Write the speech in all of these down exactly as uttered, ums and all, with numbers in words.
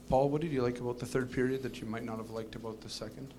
Paul, what did you like about the third period that you might not have liked about the second?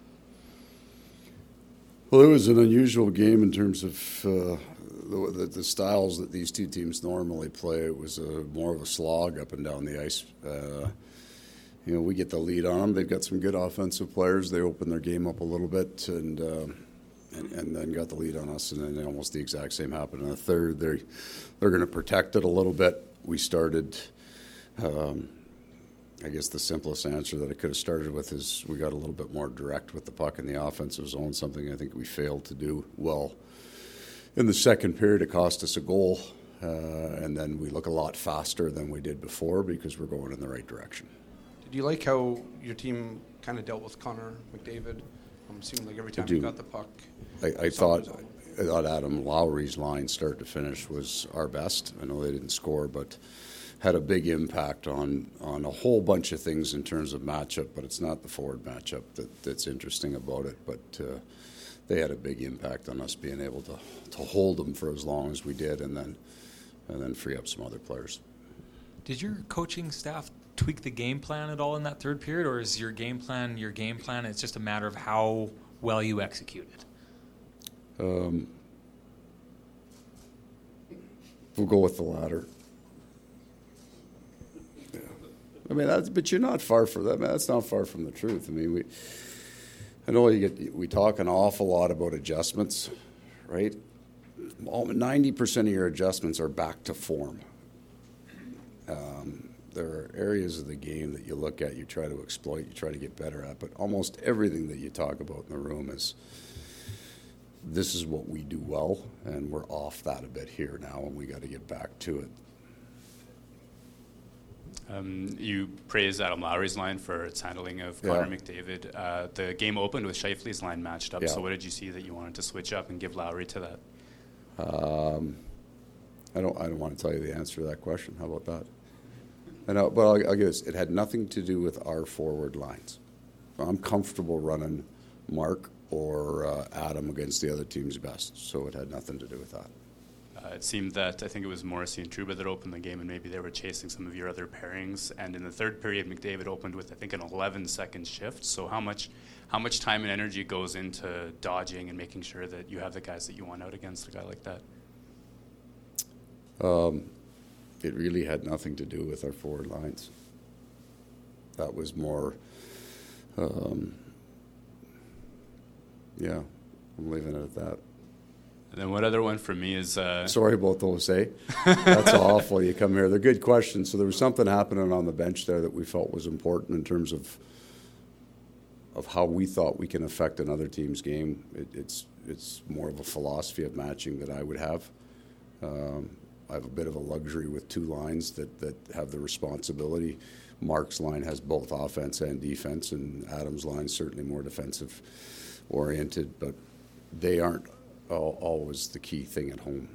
Well, it was an unusual game in terms of uh, the, the, the styles that these two teams normally play. It was a, more of a slog up and down the ice. Uh, you know, we get the lead on them. They've got some good offensive players. They opened their game up a little bit and uh, and, and then got the lead on us. And then almost the exact same happened in the third. They're, they're going to protect it a little bit. We started, um, I guess the simplest answer that I could have started with is we got a little bit more direct with the puck in the offensive zone, something I think we failed to do well. In the second period, it cost us a goal, uh, and then we look a lot faster than we did before because we're going in the right direction. Did you like how your team kind of dealt with Connor McDavid? Um, it seemed like every time you got the puck. I, I thought I thought Adam Lowry's line start to finish was our best. I know they didn't score, but had a big impact on, on a whole bunch of things in terms of matchup, but it's not the forward matchup that, that's interesting about it. But uh, they had a big impact on us being able to, to hold them for as long as we did and then and then free up some other players. Did your coaching staff tweak the game plan at all in that third period, or is your game plan your game plan? It's just a matter of how well you execute it? Um, we'll go with the latter. Yeah. I mean, that's, but you're not far from that. I mean, that's not far from the truth. I mean, we. I know you get. We talk an awful lot about adjustments, right? Ninety percent of your adjustments are back to form. Um, there are areas of the game that you look at, you try to exploit, you try to get better at, but almost everything that you talk about in the room is. This is what we do well, and we're off that a bit here now, and we got to get back to it. Um, you praised Adam Lowry's line for its handling of Yeah. Connor McDavid. Uh, the game opened with Scheifele's line matched up, Yeah. so what did you see that you wanted to switch up and give Lowry to that? Um, I don't. I don't want to tell you the answer to that question. How about that? I know, but I'll, I'll give this. It had nothing to do with our forward lines. I'm comfortable running Mark or uh, Adam against the other team's best, so it had nothing to do with that. Uh, it seemed that I think it was Morrissey and Trouba that opened the game, and maybe they were chasing some of your other pairings. And in the third period, McDavid opened with I think an eleven-second shift. So how much, how much time and energy goes into dodging and making sure that you have the guys that you want out against a guy like that? Um, it really had nothing to do with our forward lines. That was more. Um, yeah, I'm leaving it at that. And then one other one for me is... Uh, Sorry about those, eh? That's awful. You come here. They're good questions. So there was something happening on the bench there that we felt was important in terms of of how we thought we can affect another team's game. It, it's it's more of a philosophy of matching that I would have. Um, I have a bit of a luxury with two lines that, that have the responsibility. Mark's line has both offense and defense, and Adam's line is certainly more defensive oriented, but they aren't all, always the key thing at home.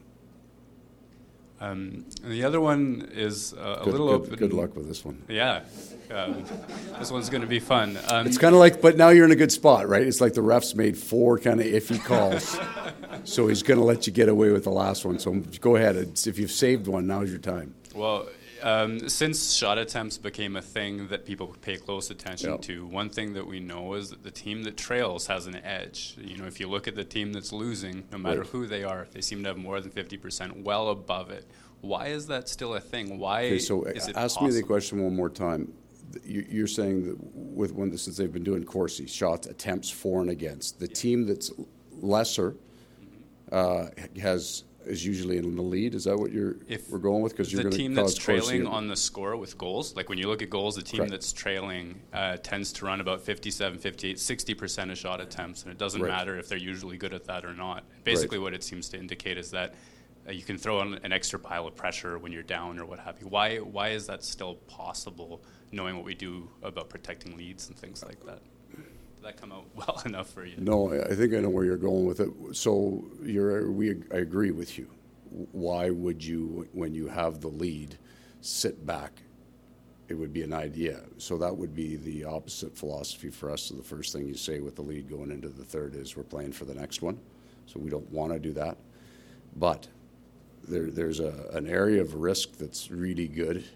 Um, and the other one is uh, a Good, little good, open. good luck with this one. Yeah, um, this one's going to be fun. Um, It's kind of like, but now you're in a good spot, right? It's like the refs made four kind of iffy calls, so he's going to let you get away with the last one. So go ahead. It's, if you've saved one, now's your time. Well, um, since shot attempts became a thing that people pay close attention Yep. to, one thing that we know is that the team that trails has an edge. You know, if you look at the team that's losing, no matter Right. who they are, they seem to have more than fifty percent, well above it. Why is that still a thing? Why Okay, so is it ask possible? me the question one more time. You- You're saying that with when since they've been doing Corsi, shots, attempts for and against, the team that's lesser uh, has is usually in the lead. Is that what you're If we're going with? Because you're the going team to that's cause Corsi trailing in- on the score with goals, like when you look at goals, the team Correct. that's trailing uh, tends to run about fifty-seven, fifty-eight, sixty percent of shot attempts, and it doesn't Right. matter if they're usually good at that or not. Basically, what it seems to indicate is that uh, you can throw on an extra pile of pressure when you're down or what have you. Why, why is that still possible, knowing what we do about protecting leads and things like that? Did that come out well enough for you? No, I I think I know where you're going with it. So you're, we, I agree with you. Why would you, when you have the lead, sit back? It would be an idea. So that would be the opposite philosophy for us. So the first thing you say with the lead going into the third is we're playing for the next one. So we don't want to do that. But there, there's a, an area of risk that's really good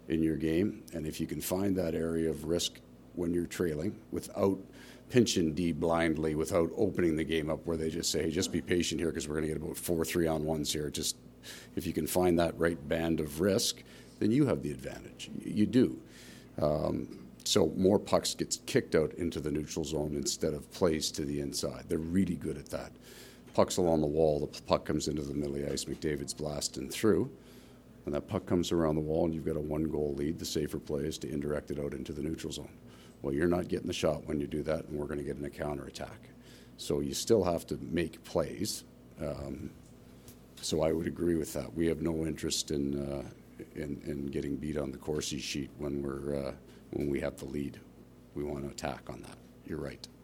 in your game. And if you can find that area of risk when you're trailing without pinching D blindly, without opening the game up where they just say, hey, just be patient here because we're going to get about four three-on-ones here. Just if you can find that right band of risk, then you have the advantage. You do. Um, so more pucks gets kicked out into the neutral zone instead of plays to the inside. They're really good at that. Puck's along the wall, the puck comes into the middle of the ice, McDavid's blasting through. When that puck comes around the wall and you've got a one-goal lead, the safer play is to indirect it out into the neutral zone. Well, you're not getting the shot when you do that, and we're going to get in a counterattack. So you still have to make plays. Um, so I would agree with that. We have no interest in uh, in, in getting beat on the Corsi sheet when we're uh, when we have the lead. We want to attack on that. You're right.